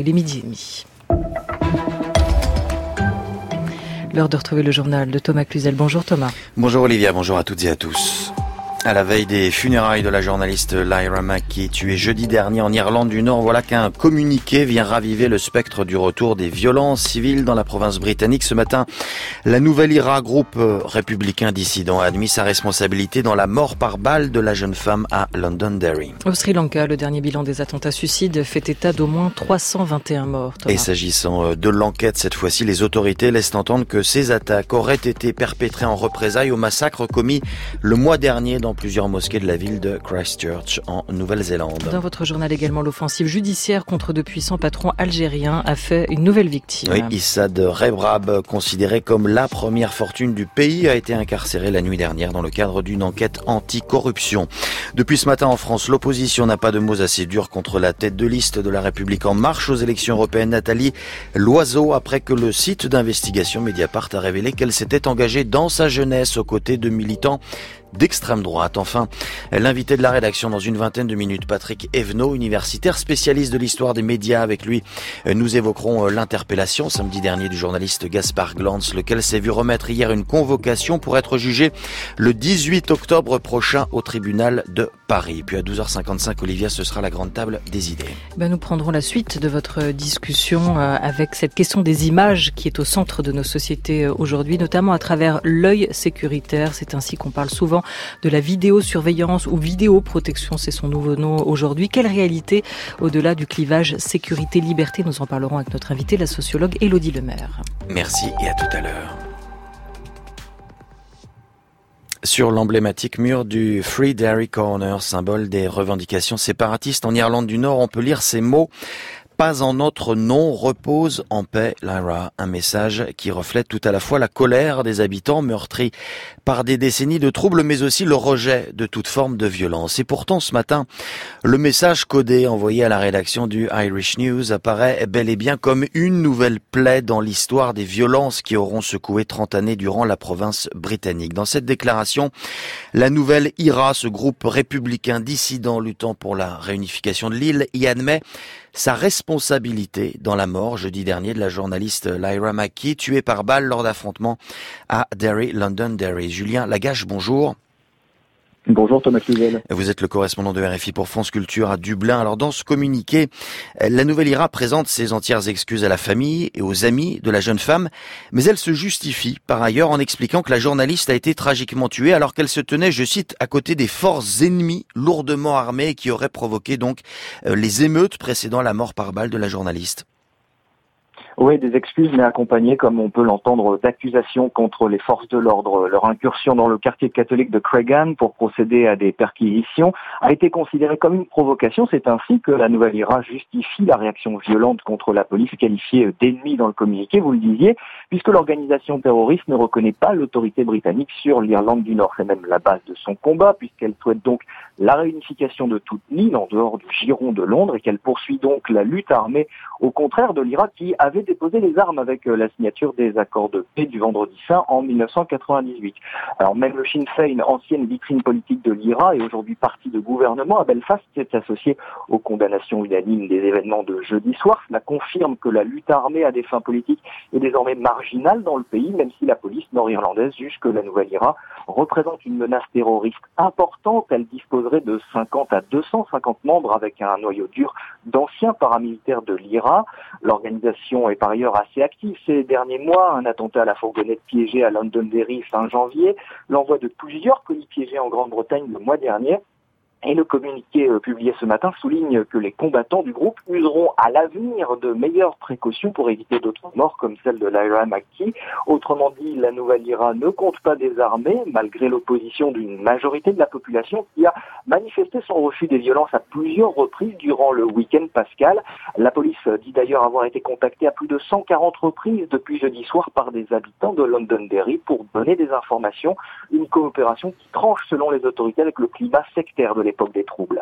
il est 12h30. L'heure de retrouver le journal de Thomas Cluzel. Bonjour Thomas. Bonjour Olivia, bonjour à toutes et à tous. À la veille des funérailles de la journaliste Lyra Mackey, tuée jeudi dernier en Irlande du Nord, voilà qu'un communiqué vient raviver le spectre du retour des violences civiles dans la province britannique. Ce matin, la Nouvelle IRA, groupe républicain dissident, a admis sa responsabilité dans la mort par balle de la jeune femme à Londonderry. Au Sri Lanka, le dernier bilan des attentats suicides fait état d'au moins 321 morts. Thomas. Et s'agissant de l'enquête, cette fois-ci, les autorités laissent entendre que ces attaques auraient été perpétrées en représailles au massacre commis le mois dernier dans plusieurs mosquées de la ville de Christchurch en Nouvelle-Zélande. Dans votre journal également, l'offensive judiciaire contre de puissants patrons algériens a fait une nouvelle victime. Oui, Issad Rebrab, considéré comme la première fortune du pays, a été incarcéré la nuit dernière dans le cadre d'une enquête anti-corruption. Depuis ce matin en France, l'opposition n'a pas de mots assez durs contre la tête de liste de La République En Marche aux élections européennes, Nathalie Loiseau, après que le site d'investigation Mediapart a révélé qu'elle s'était engagée dans sa jeunesse aux côtés de militants d'extrême droite. Enfin, l'invité de la rédaction dans une vingtaine de minutes, Patrick Evenot, universitaire spécialiste de l'histoire des médias. Avec lui, nous évoquerons l'interpellation samedi dernier du journaliste Gaspard Glantz, lequel s'est vu remettre hier une convocation pour être jugé le 18 octobre prochain au tribunal de Paris. Puis à 12h55, Olivia, ce sera la grande table des idées. Nous prendrons la suite de votre discussion avec cette question des images qui est au centre de nos sociétés aujourd'hui, notamment à travers l'œil sécuritaire. C'est ainsi qu'on parle souvent de la vidéosurveillance ou vidéoprotection, c'est son nouveau nom aujourd'hui. Quelle réalité au-delà du clivage sécurité-liberté? Nous en parlerons avec notre invitée, la sociologue Élodie Lemaire. Merci et à tout à l'heure. Sur l'emblématique mur du Free Derry Corner, symbole des revendications séparatistes en Irlande du Nord, on peut lire ces mots: pas en notre nom, repose en paix, Lyra. Un message qui reflète tout à la fois la colère des habitants meurtris par des décennies de troubles, mais aussi le rejet de toute forme de violence. Et pourtant, ce matin, le message codé envoyé à la rédaction du Irish News apparaît bel et bien comme une nouvelle plaie dans l'histoire des violences qui auront secoué 30 années durant la province britannique. Dans cette déclaration, la Nouvelle IRA, ce groupe républicain dissident luttant pour la réunification de l'île, y admet sa responsabilité dans la mort jeudi dernier de la journaliste Lyra Mackey, tuée par balle lors d'affrontements à Derry, Londonderry. Julien Lagache, bonjour. Bonjour Thomas Cluzel. Vous êtes le correspondant de RFI pour France Culture à Dublin. Alors dans ce communiqué, la Nouvelle IRA présente ses entières excuses à la famille et aux amis de la jeune femme, mais elle se justifie par ailleurs en expliquant que la journaliste a été tragiquement tuée alors qu'elle se tenait, je cite, à côté des forces ennemies lourdement armées qui auraient provoqué donc les émeutes précédant la mort par balle de la journaliste. Oui, des excuses, mais accompagnées, comme on peut l'entendre, d'accusations contre les forces de l'ordre. Leur incursion dans le quartier catholique de Creggan pour procéder à des perquisitions a été considérée comme une provocation. C'est ainsi que la Nouvelle IRA justifie la réaction violente contre la police, qualifiée d'ennemi dans le communiqué, vous le disiez, puisque l'organisation terroriste ne reconnaît pas l'autorité britannique sur l'Irlande du Nord. C'est même la base de son combat, puisqu'elle souhaite donc la réunification de toute l'île en dehors du giron de Londres et qu'elle poursuit donc la lutte armée, au contraire de l'IRA qui avait déposé les armes avec la signature des accords de paix du Vendredi Saint en 1998. Alors même le Sinn Féin, ancienne vitrine politique de l'IRA et aujourd'hui parti de gouvernement à Belfast, s'est associé aux condamnations unanimes des événements de jeudi soir. Cela confirme que la lutte armée à des fins politiques est désormais marginale dans le pays, même si la police nord-irlandaise juge que la Nouvelle IRA représente une menace terroriste importante. Elle disposerait de 50 à 250 membres avec un noyau dur d'anciens paramilitaires de l'IRA. L'organisation est par ailleurs assez active ces derniers mois. Un attentat à la fourgonnette piégée à Londonderry fin janvier, l'envoi de plusieurs colis piégés en Grande-Bretagne le mois dernier. Et le communiqué publié ce matin souligne que les combattants du groupe useront à l'avenir de meilleures précautions pour éviter d'autres morts comme celle de Lyra Mackey. Autrement dit, la Nouvelle IRA ne compte pas désarmer, malgré l'opposition d'une majorité de la population qui a manifesté son refus des violences à plusieurs reprises durant le week-end pascal. La police dit d'ailleurs avoir été contactée à plus de 140 reprises depuis jeudi soir par des habitants de Londonderry pour donner des informations. Une coopération qui tranche selon les autorités avec le climat sectaire de l'époque des troubles.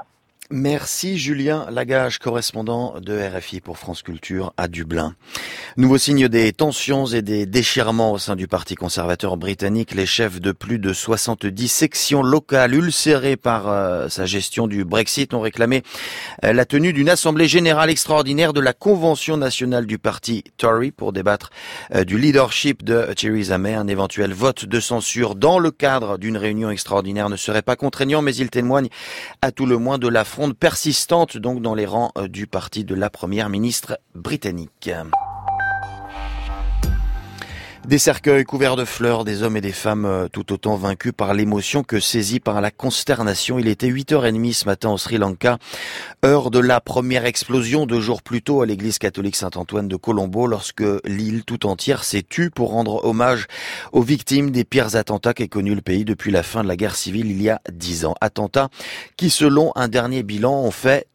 Merci Julien Lagage, correspondant de RFI pour France Culture à Dublin. Nouveau signe des tensions et des déchirements au sein du Parti conservateur britannique. Les chefs de plus de 70 sections locales ulcérées par sa gestion du Brexit ont réclamé la tenue d'une assemblée générale extraordinaire de la Convention nationale du Parti Tory pour débattre du leadership de Theresa May. Un éventuel vote de censure dans le cadre d'une réunion extraordinaire ne serait pas contraignant, mais il témoigne à tout le moins de la fronde persistante donc dans les rangs du parti de la première ministre britannique. Des cercueils couverts de fleurs, des hommes et des femmes tout autant vaincus par l'émotion que saisis par la consternation. Il était 8h30 ce matin au Sri Lanka, heure de la première explosion 2 jours plus tôt à l'église catholique Saint-Antoine de Colombo, lorsque l'île tout entière s'est tue pour rendre hommage aux victimes des pires attentats qu'ait connu le pays depuis la fin de la guerre civile il y a 10 ans. Attentats qui, selon un dernier bilan, ont fait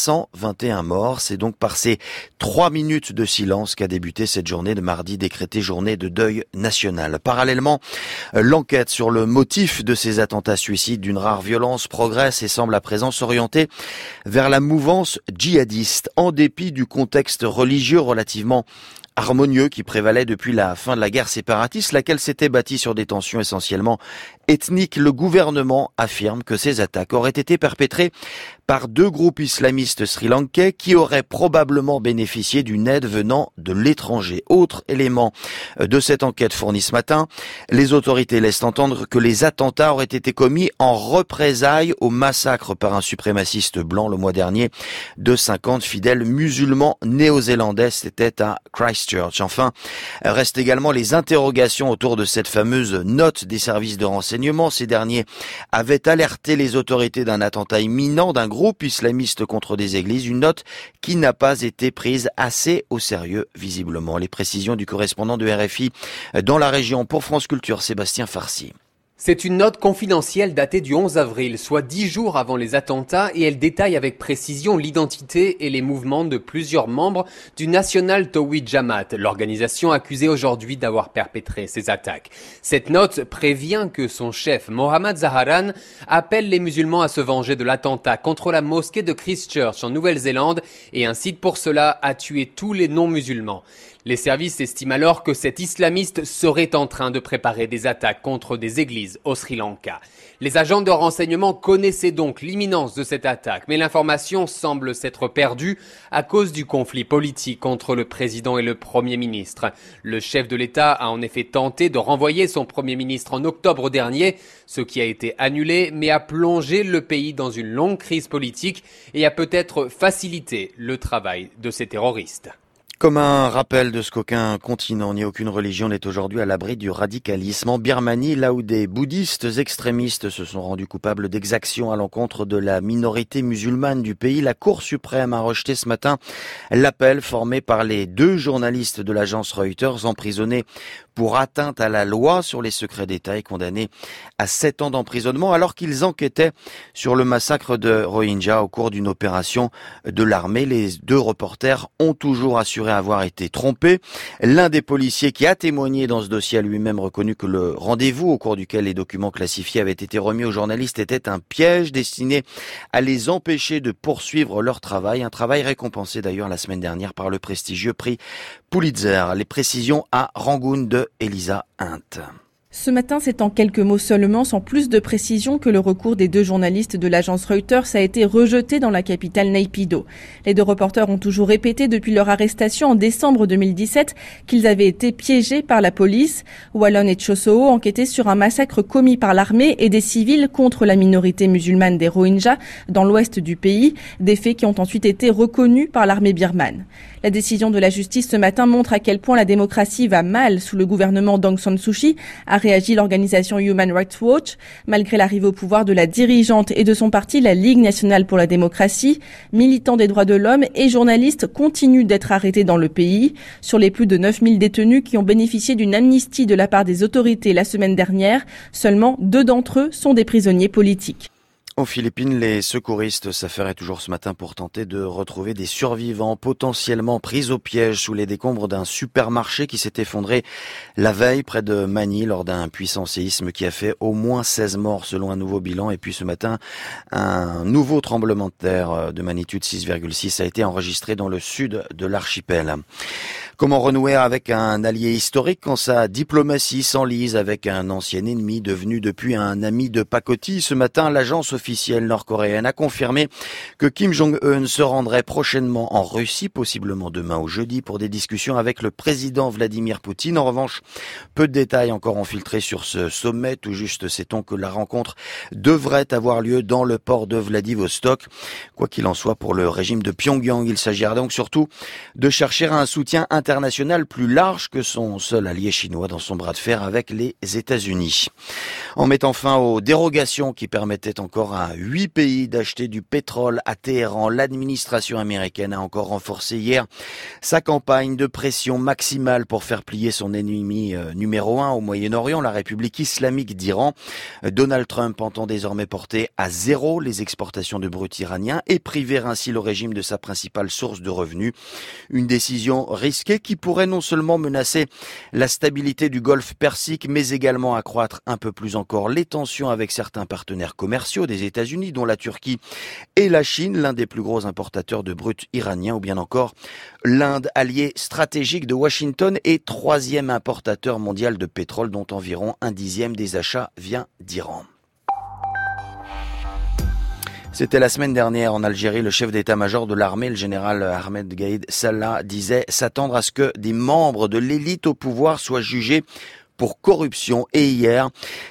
321 morts. C'est donc par ces 3 minutes de silence qu'a débuté cette journée de mardi décrétée journée de deuil national. Parallèlement, l'enquête sur le motif de ces attentats suicides d'une rare violence progresse et semble à présent s'orienter vers la mouvance djihadiste, en dépit du contexte religieux relativement harmonieux qui prévalait depuis la fin de la guerre séparatiste, laquelle s'était bâtie sur des tensions essentiellement ethniques. Le gouvernement affirme que ces attaques auraient été perpétrées par 2 groupes islamistes sri-lankais qui auraient probablement bénéficié d'une aide venant de l'étranger. Autre élément de cette enquête fournie ce matin, les autorités laissent entendre que les attentats auraient été commis en représailles au massacre par un suprémaciste blanc le mois dernier de 50 fidèles musulmans néo-zélandais. C'était à Christchurch. Enfin, restent également les interrogations autour de cette fameuse note des services de renseignement. Ces derniers avaient alerté les autorités d'un attentat imminent d'un groupe islamiste contre des églises, une note qui n'a pas été prise assez au sérieux, visiblement. Les précisions du correspondant de RFI dans la région pour France Culture, Sébastien Farcy. C'est une note confidentielle datée du 11 avril, soit 10 jours avant les attentats, et elle détaille avec précision l'identité et les mouvements de plusieurs membres du National Tawhid Jamaat, l'organisation accusée aujourd'hui d'avoir perpétré ces attaques. Cette note prévient que son chef, Mohammad Zaharan, appelle les musulmans à se venger de l'attentat contre la mosquée de Christchurch en Nouvelle-Zélande et incite pour cela à tuer tous les non-musulmans. Les services estiment alors que cet islamiste serait en train de préparer des attaques contre des églises au Sri Lanka. Les agents de renseignement connaissaient donc l'imminence de cette attaque, mais l'information semble s'être perdue à cause du conflit politique entre le président et le Premier ministre. Le chef de l'État a en effet tenté de renvoyer son Premier ministre en octobre dernier, ce qui a été annulé, mais a plongé le pays dans une longue crise politique et a peut-être facilité le travail de ces terroristes. Comme un rappel de ce qu'aucun continent ni aucune religion n'est aujourd'hui à l'abri du radicalisme. En Birmanie, là où des bouddhistes extrémistes se sont rendus coupables d'exactions à l'encontre de la minorité musulmane du pays, la Cour suprême a rejeté ce matin l'appel formé par les 2 journalistes de l'agence Reuters emprisonnés pour atteinte à la loi sur les secrets d'État et condamnés à 7 ans d'emprisonnement alors qu'ils enquêtaient sur le massacre de Rohingyas au cours d'une opération de l'armée. Les 2 reporters ont toujours assuré avoir été trompés. L'un des policiers qui a témoigné dans ce dossier a lui-même reconnu que le rendez-vous au cours duquel les documents classifiés avaient été remis aux journalistes était un piège destiné à les empêcher de poursuivre leur travail. Un travail récompensé d'ailleurs la semaine dernière par le prestigieux prix Pulitzer. Les précisions à Rangoon de Elisa Hint. Ce matin, c'est en quelques mots seulement, sans plus de précision, que le recours des 2 journalistes de l'agence Reuters a été rejeté dans la capitale Naypyidaw. Les 2 reporters ont toujours répété depuis leur arrestation en décembre 2017 qu'ils avaient été piégés par la police. Wallon et Chosoho enquêtaient sur un massacre commis par l'armée et des civils contre la minorité musulmane des Rohingyas dans l'ouest du pays, des faits qui ont ensuite été reconnus par l'armée birmane. La décision de la justice ce matin montre à quel point la démocratie va mal sous le gouvernement d'Aung San Suu Kyi, a réagi l'organisation Human Rights Watch. Malgré l'arrivée au pouvoir de la dirigeante et de son parti, la Ligue nationale pour la démocratie, militants des droits de l'homme et journalistes continuent d'être arrêtés dans le pays. Sur les plus de 9000 détenus qui ont bénéficié d'une amnistie de la part des autorités la semaine dernière, seulement 2 d'entre eux sont des prisonniers politiques. Aux Philippines, les secouristes s'affairaient toujours ce matin pour tenter de retrouver des survivants potentiellement pris au piège sous les décombres d'un supermarché qui s'est effondré la veille près de Manille lors d'un puissant séisme qui a fait au moins 16 morts selon un nouveau bilan. Et puis ce matin, un nouveau tremblement de terre de magnitude 6,6 a été enregistré dans le sud de l'archipel. Comment renouer avec un allié historique quand sa diplomatie s'enlise avec un ancien ennemi devenu depuis un ami de pacotille? Ce matin, l'agence officielle nord-coréenne a confirmé que Kim Jong-un se rendrait prochainement en Russie, possiblement demain ou jeudi, pour des discussions avec le président Vladimir Poutine. En revanche, peu de détails encore ont filtré sur ce sommet. Tout juste sait-on que la rencontre devrait avoir lieu dans le port de Vladivostok. Quoi qu'il en soit, pour le régime de Pyongyang, il s'agira donc surtout de chercher un soutien international plus large que son seul allié chinois dans son bras de fer avec les États-Unis. En mettant fin aux dérogations qui permettaient encore à 8 pays d'acheter du pétrole à Téhéran, l'administration américaine a encore renforcé hier sa campagne de pression maximale pour faire plier son ennemi numéro 1 au Moyen-Orient, la République islamique d'Iran. Donald Trump entend désormais porter à zéro les exportations de brut iranien et priver ainsi le régime de sa principale source de revenus. Une décision risquée qui pourrait non seulement menacer la stabilité du Golfe Persique, mais également accroître un peu plus encore les tensions avec certains partenaires commerciaux des États-Unis, dont la Turquie et la Chine, l'un des plus gros importateurs de brut iranien, ou bien encore l'Inde, allié stratégique de Washington et troisième importateur mondial de pétrole, dont environ 1/10 des achats vient d'Iran. C'était la semaine dernière en Algérie, le chef d'état-major de l'armée, le général Ahmed Gaïd Salah, disait s'attendre à ce que des membres de l'élite au pouvoir soient jugés pour corruption. Et hier,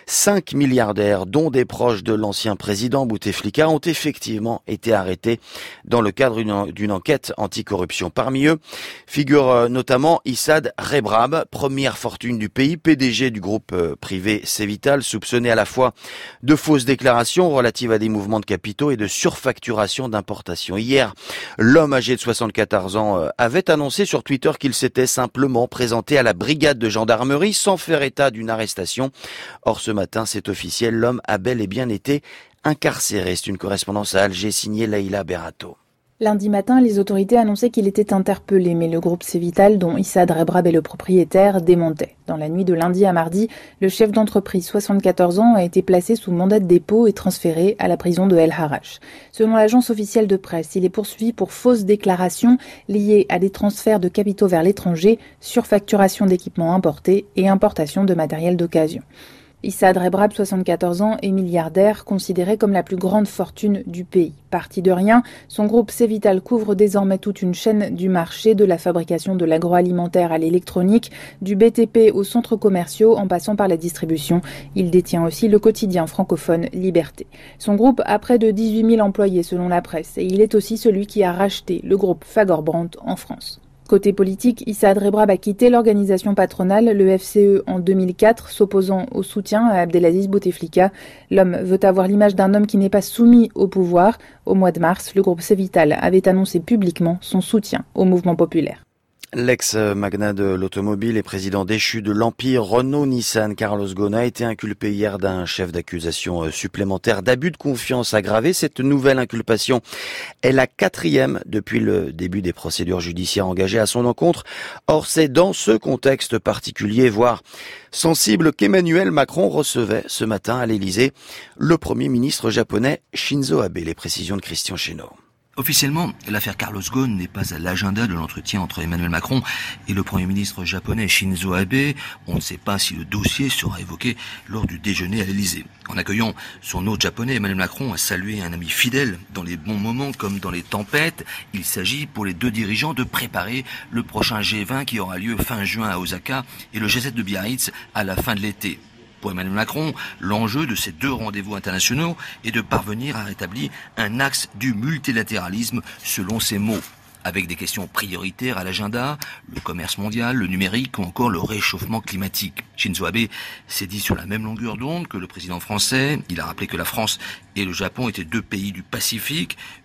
5 milliardaires, dont des proches de l'ancien président Bouteflika, ont effectivement été arrêtés dans le cadre d'une enquête anticorruption. Parmi eux figure notamment Issad Rebrab, première fortune du pays, PDG du groupe privé Cevital, soupçonné à la fois de fausses déclarations relatives à des mouvements de capitaux et de surfacturation d'importation. Hier, l'homme âgé de 74 ans avait annoncé sur Twitter qu'il s'était simplement présenté à la brigade de gendarmerie sans faire état d'une arrestation. Or, ce matin, c'est officiel, l'homme a bel et bien été incarcéré. C'est une correspondance à Alger signée Leïla Berato. Lundi matin, les autorités annonçaient qu'il était interpellé, mais le groupe Cevital, dont Issad Rebrab est le propriétaire, démentait. Dans la nuit de lundi à mardi, le chef d'entreprise, 74 ans, a été placé sous mandat de dépôt et transféré à la prison de El Harrach. Selon l'agence officielle de presse, il est poursuivi pour fausses déclarations liées à des transferts de capitaux vers l'étranger, surfacturation d'équipements importés et importation de matériel d'occasion. Issad Rebrab, 74 ans, est milliardaire, considéré comme la plus grande fortune du pays. Parti de rien, son groupe Cevital couvre désormais toute une chaîne du marché, de la fabrication de l'agroalimentaire à l'électronique, du BTP aux centres commerciaux, en passant par la distribution. Il détient aussi le quotidien francophone Liberté. Son groupe a près de 18 000 employés selon la presse, et il est aussi celui qui a racheté le groupe Fager-Brandt en France. Côté politique, Issad Rebrab a quitté l'organisation patronale, le FCE, en 2004, s'opposant au soutien à Abdelaziz Bouteflika. L'homme veut avoir l'image d'un homme qui n'est pas soumis au pouvoir. Au mois de mars, le groupe Cevital avait annoncé publiquement son soutien au mouvement populaire. L'ex-magnat de l'automobile et président déchu de l'empire Renault-Nissan, Carlos Ghosn, a été inculpé hier d'un chef d'accusation supplémentaire d'abus de confiance aggravé. Cette nouvelle inculpation est la 4e depuis le début des procédures judiciaires engagées à son encontre. Or, c'est dans ce contexte particulier, voire sensible, qu'Emmanuel Macron recevait ce matin à l'Élysée le Premier ministre japonais Shinzo Abe. Les précisions de Christian Chesneau. Officiellement, l'affaire Carlos Ghosn n'est pas à l'agenda de l'entretien entre Emmanuel Macron et le Premier ministre japonais Shinzo Abe. On ne sait pas si le dossier sera évoqué lors du déjeuner à l'Élysée. En accueillant son hôte japonais, Emmanuel Macron a salué un ami fidèle dans les bons moments comme dans les tempêtes. Il s'agit pour les deux dirigeants de préparer le prochain G20 qui aura lieu fin juin à Osaka et le G7 de Biarritz à la fin de l'été. Pour Emmanuel Macron, l'enjeu de ces deux rendez-vous internationaux est de parvenir à rétablir un axe du multilatéralisme selon ses mots, avec des questions prioritaires à l'agenda, le commerce mondial, le numérique ou encore le réchauffement climatique. Shinzo Abe s'est dit sur la même longueur d'onde que le président français. Il a rappelé que la France et le Japon étaient deux pays du Pacifique,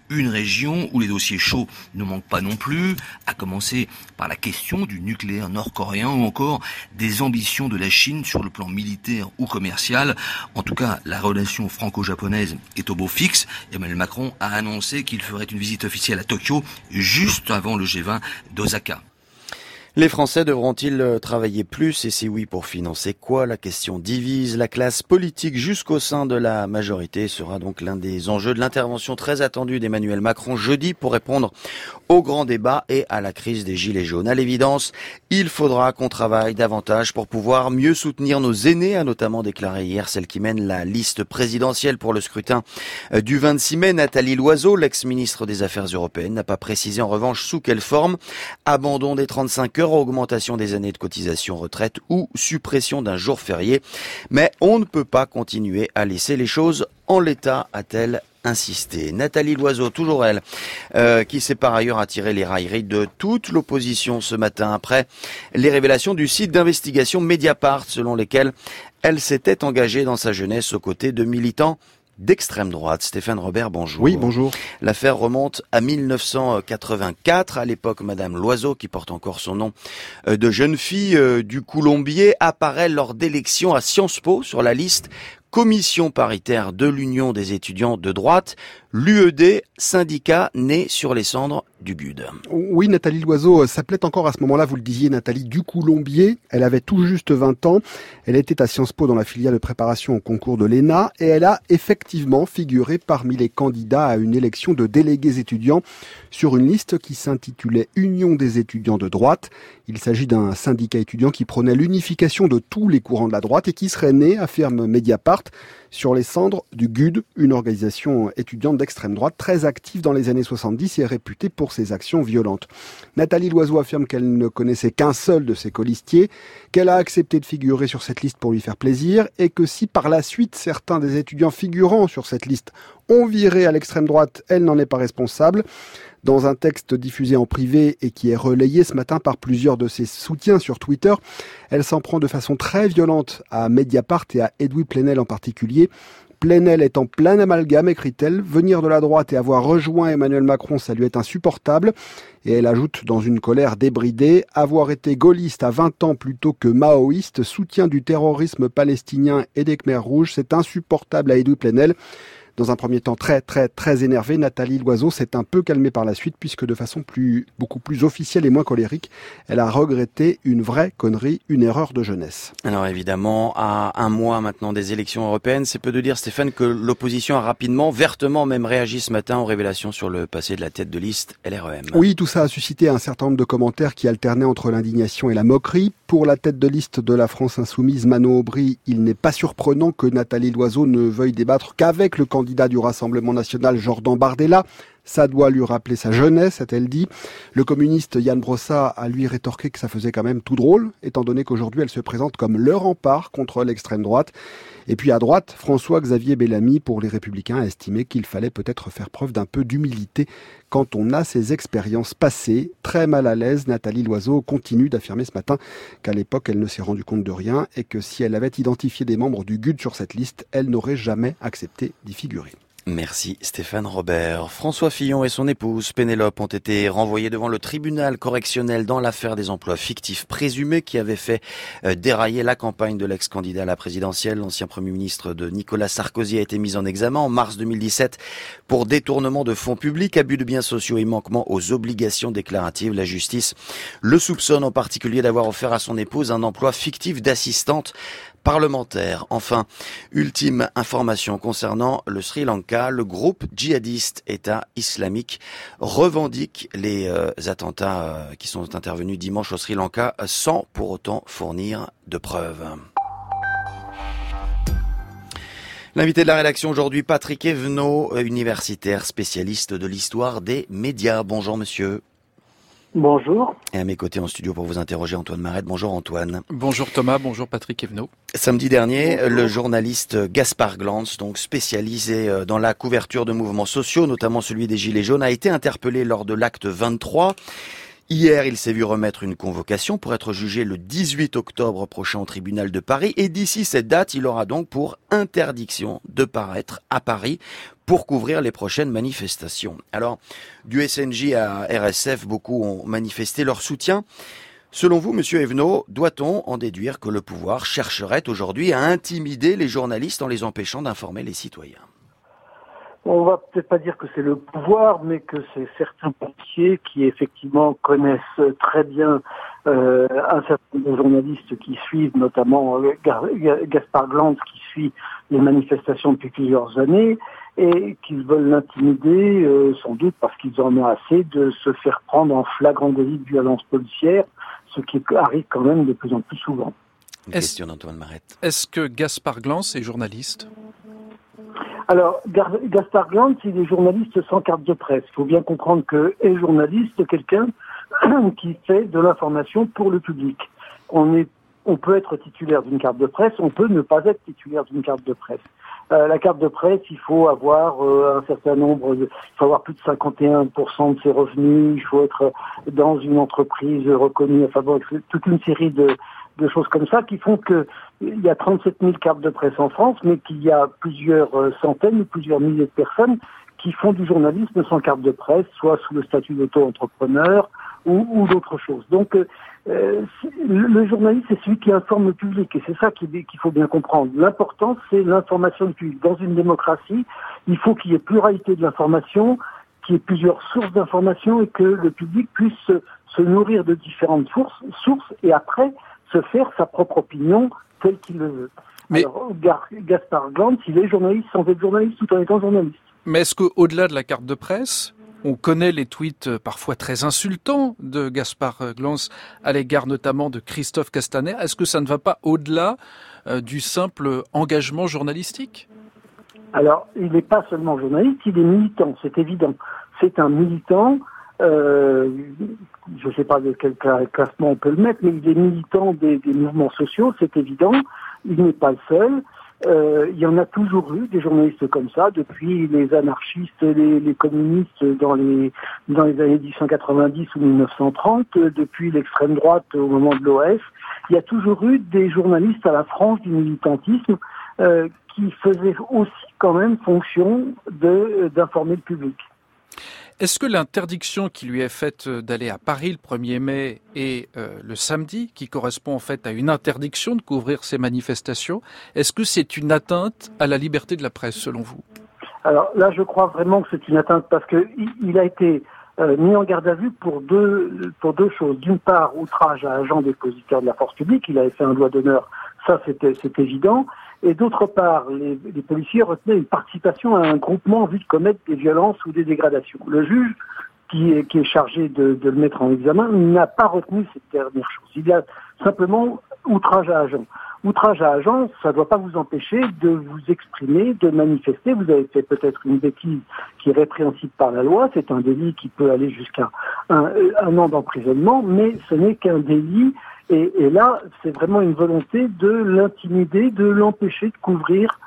une région où les dossiers chauds ne manquent pas non plus, à commencer par la question du nucléaire nord-coréen ou encore des ambitions de la Chine sur le plan militaire ou commercial. En tout cas, la relation franco-japonaise est au beau fixe. Emmanuel Macron a annoncé qu'il ferait une visite officielle à Tokyo juste avant le G20 d'Osaka. Les Français devront-ils travailler plus et si oui, pour financer quoi? La question divise la classe politique jusqu'au sein de la majorité sera donc l'un des enjeux de l'intervention très attendue d'Emmanuel Macron jeudi pour répondre au grand débat et à la crise des Gilets jaunes. À l'évidence, il faudra qu'on travaille davantage pour pouvoir mieux soutenir nos aînés, a notamment déclaré hier celle qui mène la liste présidentielle pour le scrutin du 26 mai. Nathalie Loiseau, l'ex-ministre des Affaires européennes, n'a pas précisé en revanche sous quelle forme. Abandon des 35 heures, augmentation des années de cotisation retraite ou suppression d'un jour férié. Mais on ne peut pas continuer à laisser les choses en l'état, a-t-elle insisté. Nathalie Loiseau, toujours elle, qui s'est par ailleurs attiré les railleries de toute l'opposition ce matin après les révélations du site d'investigation Mediapart, selon lesquelles elle s'était engagée dans sa jeunesse aux côtés de militants d'extrême droite. Stéphane Robert, bonjour. Oui, bonjour. L'affaire remonte à 1984. À l'époque, Madame Loiseau, qui porte encore son nom de jeune fille du Coulombier, apparaît lors d'élections à Sciences Po sur la liste Commission paritaire de l'Union des étudiants de droite, l'UED, syndicat né sur les cendres du GUD. Oui, Nathalie Loiseau s'appelait encore à ce moment-là, vous le disiez, Nathalie Ducoulombier. Elle avait tout juste 20 ans. Elle était à Sciences Po dans la filière de préparation au concours de l'ENA et elle a effectivement figuré parmi les candidats à une élection de délégués étudiants sur une liste qui s'intitulait Union des étudiants de droite. Il s'agit d'un syndicat étudiant qui prônait l'unification de tous les courants de la droite et qui serait né, affirme Mediapart, sur les cendres du GUD, une organisation étudiante d'extrême droite très active dans les années 70 et réputée pour ses actions violentes. Nathalie Loiseau affirme qu'elle ne connaissait qu'un seul de ses colistiers, qu'elle a accepté de figurer sur cette liste pour lui faire plaisir et que si par la suite certains des étudiants figurant sur cette liste ont viré à l'extrême droite, elle n'en est pas responsable. Dans un texte diffusé en privé et qui est relayé ce matin par plusieurs de ses soutiens sur Twitter, elle s'en prend de façon très violente à Mediapart et à Edoui Plenel en particulier. Plenel est en plein amalgame, écrit-elle. Venir de la droite et avoir rejoint Emmanuel Macron, ça lui est insupportable. Et elle ajoute dans une colère débridée, avoir été gaulliste à 20 ans plutôt que maoïste, soutien du terrorisme palestinien et des Khmers rouges, c'est insupportable à Edoui Plenel. Dans un premier temps très énervée, Nathalie Loiseau s'est un peu calmée par la suite puisque de façon beaucoup plus officielle et moins colérique, elle a regretté une vraie connerie, une erreur de jeunesse. Alors évidemment, à un mois maintenant des élections européennes, c'est peu de dire, Stéphane, que l'opposition a rapidement, vertement même réagi ce matin aux révélations sur le passé de la tête de liste LREM. Oui, tout ça a suscité un certain nombre de commentaires qui alternaient entre l'indignation et la moquerie. Pour la tête de liste de la France Insoumise, Manon Aubry, il n'est pas surprenant que Nathalie Loiseau ne veuille débattre qu'avec le candidat du Rassemblement national, Jordan Bardella. Ça doit lui rappeler sa jeunesse, a-t-elle dit. Le communiste Yann Brossat a lui rétorqué que ça faisait quand même tout drôle, étant donné qu'aujourd'hui elle se présente comme le rempart contre l'extrême droite. Et puis à droite, François-Xavier Bellamy, pour les Républicains, a estimé qu'il fallait peut-être faire preuve d'un peu d'humilité quand on a ses expériences passées. Très mal à l'aise, Nathalie Loiseau continue d'affirmer ce matin qu'à l'époque, elle ne s'est rendue compte de rien et que si elle avait identifié des membres du GUD sur cette liste, elle n'aurait jamais accepté d'y figurer. Merci Stéphane Robert. François Fillon et son épouse Pénélope ont été renvoyés devant le tribunal correctionnel dans l'affaire des emplois fictifs présumés qui avait fait dérailler la campagne de l'ex-candidat à la présidentielle. L'ancien Premier ministre de Nicolas Sarkozy a été mis en examen en mars 2017 pour détournement de fonds publics, abus de biens sociaux et manquement aux obligations déclaratives. La justice le soupçonne en particulier d'avoir offert à son épouse un emploi fictif d'assistante parlementaire. Enfin, ultime information concernant le Sri Lanka, le groupe djihadiste État islamique revendique les attentats qui sont intervenus dimanche au Sri Lanka sans pour autant fournir de preuves. L'invité de la rédaction aujourd'hui, Patrick Evenot, universitaire spécialiste de l'histoire des médias. Bonjour monsieur. Bonjour. Et à mes côtés en studio pour vous interroger, Antoine Marette. Bonjour Antoine. Bonjour Thomas, bonjour Patrick Evenot. Samedi dernier, le journaliste Gaspard Glantz, donc spécialisé dans la couverture de mouvements sociaux, notamment celui des Gilets jaunes, a été interpellé lors de l'acte 23. Hier, il s'est vu remettre une convocation pour être jugé le 18 octobre prochain au tribunal de Paris. Et d'ici cette date, il aura donc pour interdiction de paraître à Paris pour couvrir les prochaines manifestations. Alors, du SNJ à RSF, beaucoup ont manifesté leur soutien. Selon vous, Monsieur Evenot, doit-on en déduire que le pouvoir chercherait aujourd'hui à intimider les journalistes en les empêchant d'informer les citoyens ? On va peut-être pas dire que c'est le pouvoir, mais que c'est certains policiers qui effectivement connaissent très bien un certain nombre de journalistes qui suivent, notamment Gaspard Glanz qui suit les manifestations depuis plusieurs années, et qu'ils veulent l'intimider, sans doute parce qu'ils en ont assez de se faire prendre en flagrant délit de violence policière, ce qui arrive quand même de plus en plus souvent. Une question d'Antoine Marette. Est-ce que Gaspard Glanz est journaliste ? Alors, Gaspard Glanz, il est journaliste sans carte de presse. Il faut bien comprendre que est journaliste quelqu'un qui fait de l'information pour le public. On peut être titulaire d'une carte de presse, on peut ne pas être titulaire d'une carte de presse. La carte de presse, il faut avoir un certain nombre, il faut avoir plus de 51% de ses revenus, il faut être dans une entreprise reconnue, enfin bon, toute une série de choses comme ça qui font que il y a 37 000 cartes de presse en France, mais qu'il y a plusieurs centaines ou plusieurs milliers de personnes qui font du journalisme sans carte de presse, soit sous le statut d'auto-entrepreneur ou d'autres choses. Donc, le journaliste, c'est celui qui informe le public, et c'est ça qu'il faut bien comprendre. L'important, c'est l'information du public. Dans une démocratie, il faut qu'il y ait pluralité de l'information, qu'il y ait plusieurs sources d'information et que le public puisse se nourrir de différentes sources et après se faire sa propre opinion telle qu'il le veut. Mais alors, Gaspard Glanz, il est journaliste sans être journaliste tout en étant journaliste. Mais est-ce qu'au-delà de la carte de presse, on connaît les tweets parfois très insultants de Gaspard Glanz à l'égard notamment de Christophe Castaner. Est-ce que ça ne va pas au-delà du simple engagement journalistique ? Alors, il n'est pas seulement journaliste, il est militant, c'est évident. C'est un militant, je ne sais pas de quel classement on peut le mettre, mais il est militant des mouvements sociaux, c'est évident. Il n'est pas le seul. Il y en a toujours eu des journalistes comme ça, depuis les anarchistes, les communistes dans les années 1890 ou 1930, depuis l'extrême droite au moment de l'OS. Il y a toujours eu des journalistes à la frange du militantisme qui faisaient aussi quand même fonction d'informer le public. Est-ce que l'interdiction qui lui est faite d'aller à Paris le 1er mai et le samedi, qui correspond en fait à une interdiction de couvrir ces manifestations, est-ce que c'est une atteinte à la liberté de la presse selon vous ? Alors là, je crois vraiment que c'est une atteinte parce que il a été mis en garde à vue pour deux choses. D'une part, outrage à agent dépositaire de la force publique, il avait fait un doigt d'honneur, ça c'est évident. Et d'autre part, les policiers retenaient une participation à un groupement en vue de commettre des violences ou des dégradations. Le juge, qui est chargé de le mettre en examen, n'a pas retenu cette dernière chose. Il y a simplement outrage à agent. Outrage à agent, ça ne doit pas vous empêcher de vous exprimer, de manifester. Vous avez fait peut-être une bêtise qui est répréhensible par la loi. C'est un délit qui peut aller jusqu'à un an d'emprisonnement, mais ce n'est qu'un délit. Et là, c'est vraiment une volonté de l'intimider, de l'empêcher de couvrir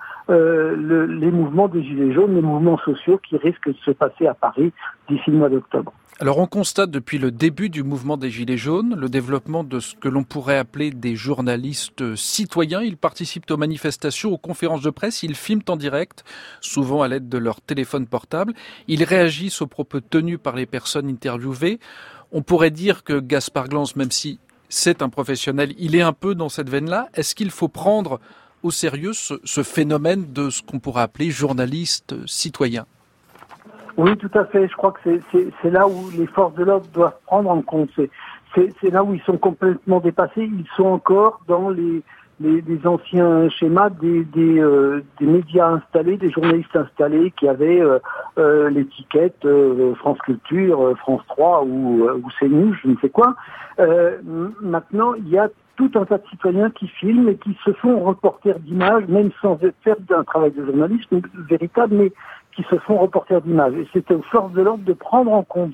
les mouvements des Gilets jaunes, les mouvements sociaux qui risquent de se passer à Paris d'ici le mois d'octobre. Alors on constate depuis le début du mouvement des Gilets jaunes le développement de ce que l'on pourrait appeler des journalistes citoyens. Ils participent aux manifestations, aux conférences de presse, ils filment en direct, souvent à l'aide de leur téléphone portable. Ils réagissent aux propos tenus par les personnes interviewées. On pourrait dire que Gaspard Glanz, même si c'est un professionnel, il est un peu dans cette veine-là. Est-ce qu'il faut prendre au sérieux ce phénomène de ce qu'on pourrait appeler journaliste citoyen ? Oui, tout à fait. Je crois que c'est là où les forces de l'ordre doivent prendre en compte. C'est là où ils sont complètement dépassés. Ils sont encore dans les anciens schémas des médias installés, des journalistes installés qui avaient l'étiquette France Culture, France 3 ou CNews, je ne sais quoi. Maintenant, il y a tout un tas de citoyens qui filment et qui se font reporters d'images, même sans faire un travail de journalisme véritable, mais qui se font reporters d'images. Et c'est aux forces de l'ordre de prendre en compte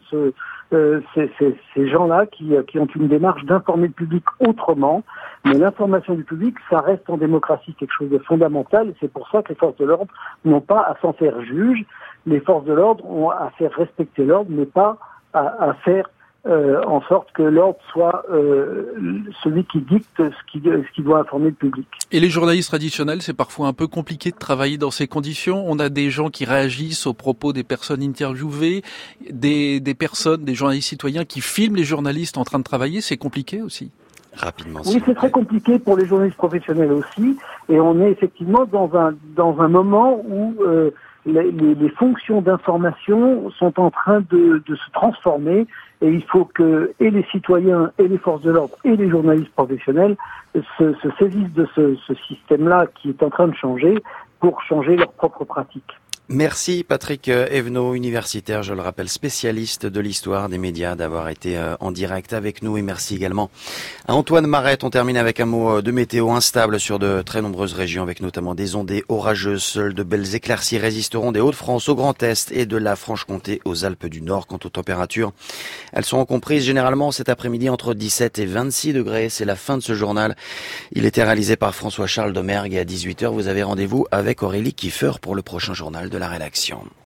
ces gens-là qui ont une démarche d'informer le public autrement. Mais l'information du public, ça reste en démocratie quelque chose de fondamental. Et c'est pour ça que les forces de l'ordre n'ont pas à s'en faire juge. Les forces de l'ordre ont à faire respecter l'ordre, mais pas à faire en sorte que l'ordre soit celui qui dicte ce qui doit informer le public. Et les journalistes traditionnels, c'est parfois un peu compliqué de travailler dans ces conditions. On a des gens qui réagissent aux propos des personnes interviewées, des journalistes citoyens qui filment les journalistes en train de travailler. C'est compliqué aussi. Rapidement. Oui, c'est très compliqué pour les journalistes professionnels aussi, et on est effectivement dans un moment où les fonctions d'information sont en train de se transformer, et il faut que et les citoyens et les forces de l'ordre et les journalistes professionnels se saisissent de ce système-là qui est en train de changer pour changer leurs propres pratiques. Merci Patrick Evenot, universitaire, je le rappelle, spécialiste de l'histoire des médias, d'avoir été en direct avec nous, et merci également à Antoine Marette. On termine avec un mot de météo instable sur de très nombreuses régions, avec notamment des ondées orageuses. Seules de belles éclaircies résisteront des Hauts-de-France au Grand Est et de la Franche-Comté aux Alpes du Nord. Quant aux températures, elles seront comprises généralement cet après-midi entre 17 et 26 degrés. C'est la fin de ce journal. Il était réalisé par François-Charles Domergue, et à 18h, vous avez rendez-vous avec Aurélie Kiefer pour le prochain journal de la rédaction.